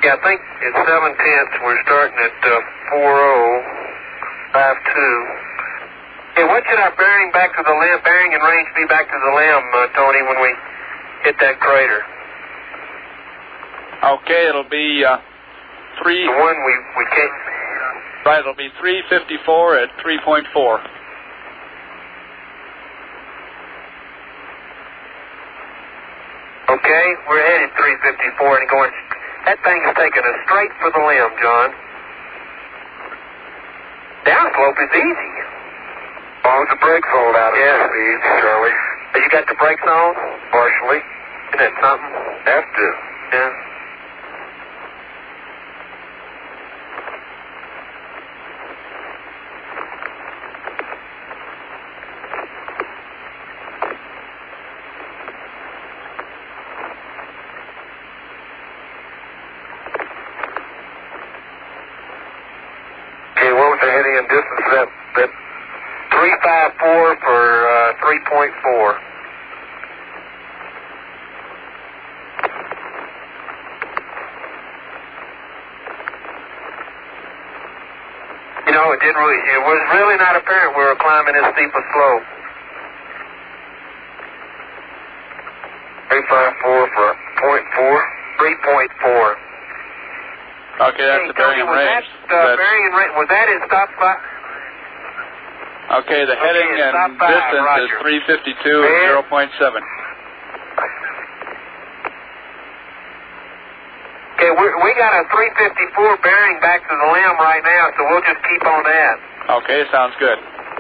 Yeah, I think it's 7/10. We're starting at 4052. Hey, what should our bearing back to the limb, bearing and range be back to the limb, Tony, when we hit that crater? Okay, it'll be 3. The one we can't. Right, it'll be 354 at 3.4. Okay, we're headed 354 and going. That thing's taking us straight for the limb, John. Downslope is easy. As long as the brakes hold out at speed, Charlie. Have you got the brakes on? Partially. Isn't that something? Have to. Yeah. Okay, what was the heading and distance of that 354 for 3.4. You know, it was really not apparent we were climbing this steep a slope. 354 for 0.4? 3.4. Okay, that's the bearing and range. Bearing and range, was that in stop 5? Okay, the heading and distance is 352 at 0.7. Okay, we got a 354 bearing back to the limb right now, so we'll just keep on that. Okay, sounds good.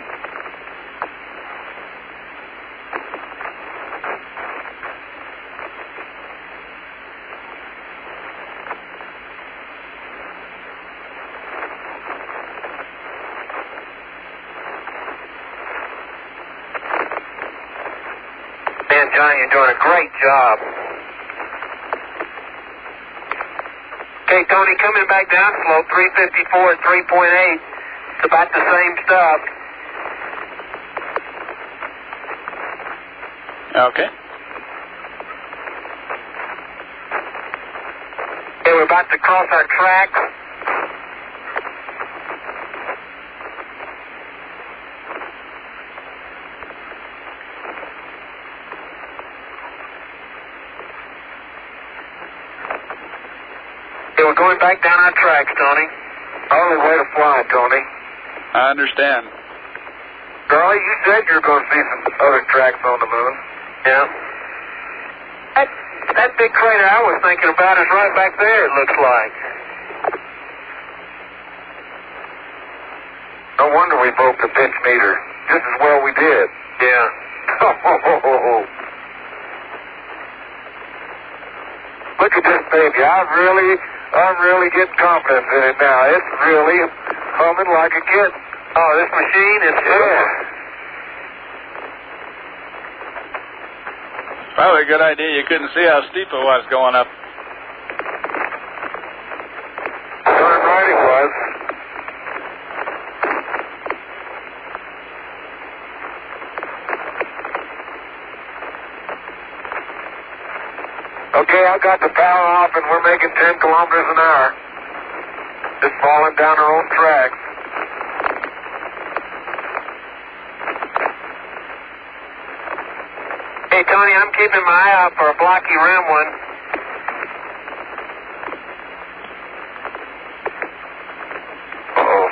Man, John, you're doing a great job. Okay, Tony, coming back down slope, 354 at 3.8. It's about the same stuff. Okay. Okay, we're about to cross our tracks. Okay, we're going back down our tracks, Tony. Only way to fly, Tony. I understand. Charlie, you said you were going to see some other tracks on the moon. Yeah. That big crater I was thinking about is right back there, it looks like. No wonder we broke the pitch meter. Just as well we did. Yeah. Look at this baby. I'm really getting confidence in it now. It's really humming like a kitten. Oh, this machine is... Yeah. Probably a good idea. You couldn't see how steep it was going up. Darn right it was. Okay, I got the power off and we're making 10 kilometers an hour. Just falling down our own tracks. Hey, Tony, I'm keeping my eye out for a blocky rim one. Uh-oh.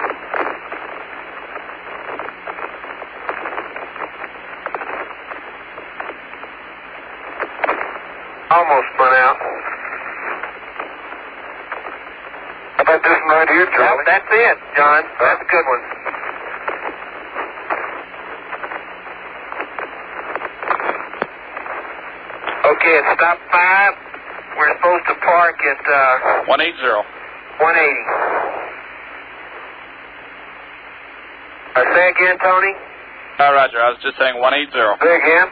Almost spun out. How about this one right here, Charlie? That's it, John. That's a good one. Okay, at stop 5, we're supposed to park at 180. 180. Say again, Tony? Roger, I was just saying 180. Say again?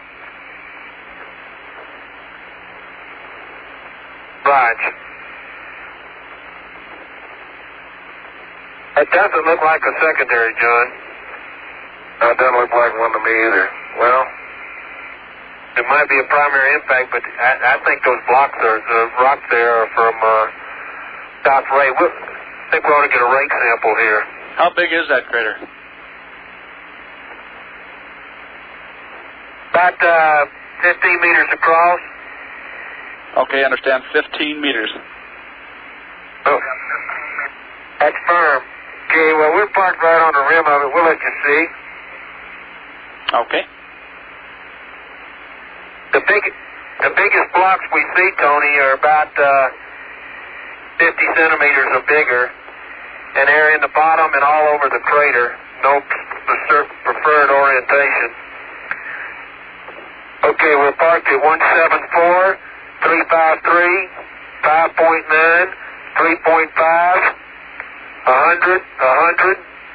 Raj. It doesn't look like a secondary, John. That doesn't look like one to me either. Well, it might be a primary impact, but I think those blocks are, the rocks there are from South Ray. I think we ought to get a rake sample here. How big is that crater? About 15 meters across. Okay, understand. 15 meters. Oh, that's firm. Okay, well, we're parked right on the rim of it. We'll let you see. Okay. The biggest blocks we see, Tony, are about 50 centimeters or bigger, and they're in the bottom and all over the crater. No preferred orientation. Okay, we're parked at 174, 353, 5.9, 3.5, 100, 100.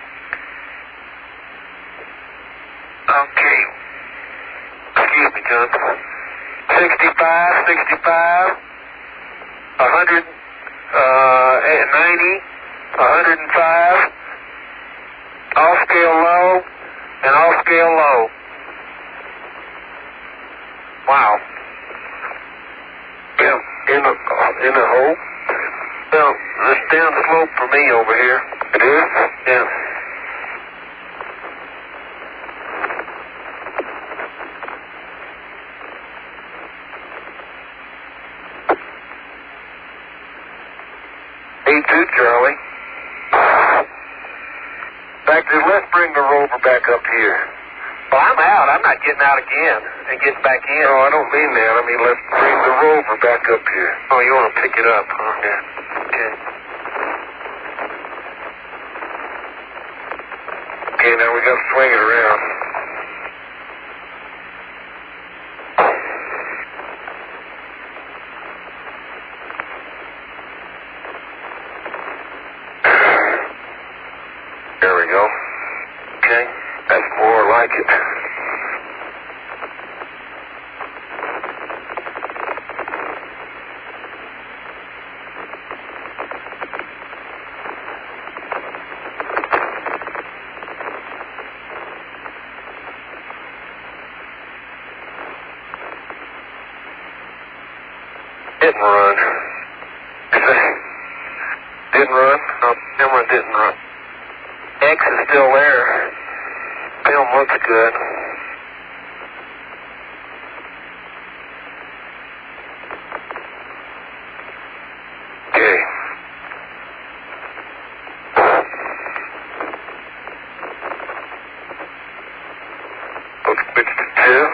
Okay. Excuse me, John. 65, 65, 100, 90, 105, all scale low, and all scale low. Wow. Yeah, in the hole. Well, it's down slope for me over here. It is? Yeah. Me too, Charlie. In fact, let's bring the rover back up here. Well, I'm out. I'm not getting out again and getting back in. No, I don't mean that. I mean, let's bring the rover back up here. Oh, you want to pick it up, huh? Yeah. Okay. Okay, now we got to swing it around. There we go. Okay, that's more like it. Didn't run. Didn't run? No, camera didn't run. X is still there. Film looks good. Okay. Let's switch to 2.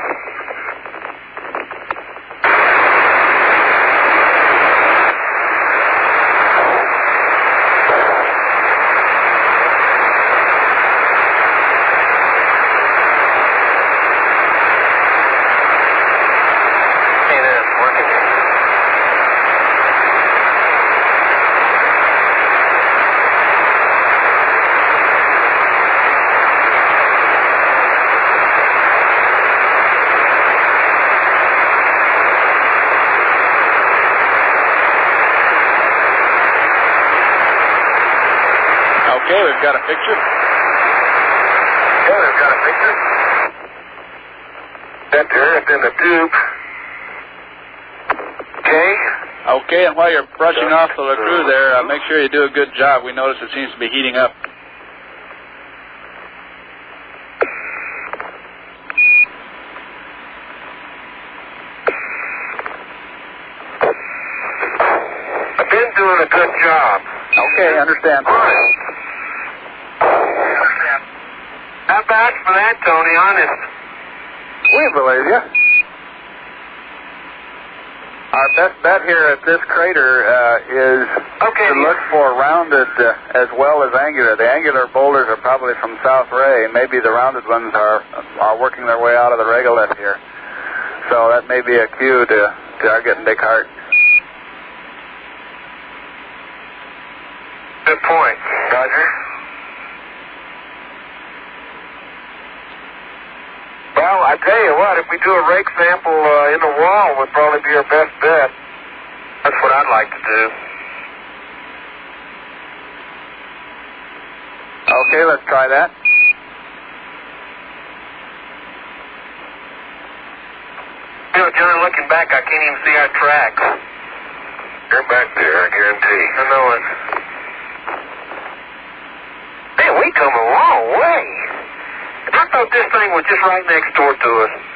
Okay, we've got a picture. Yeah, we've got a picture. That's the earth in the tube. Okay. Okay, and while you're brushing off the LeCroux there, make sure you do a good job. We notice it seems to be heating up. I've been doing a good job. Okay, understand. How bad for that, Tony, honest? We believe you. Our best bet here at this crater is to look for rounded as well as angular. The angular boulders are probably from South Ray. Maybe the rounded ones are working their way out of the regolith here. So that may be a cue to Target and Descartes. Good point, Roger. Well, I tell you what, if we do a rake sample in the wall, would probably be our best bet. That's what I'd like to do. Okay, let's try that. You know, John, looking back, I can't even see our tracks. You're back there, I guarantee. I know it. Man, we come a long way. I thought this thing was just right next door to us.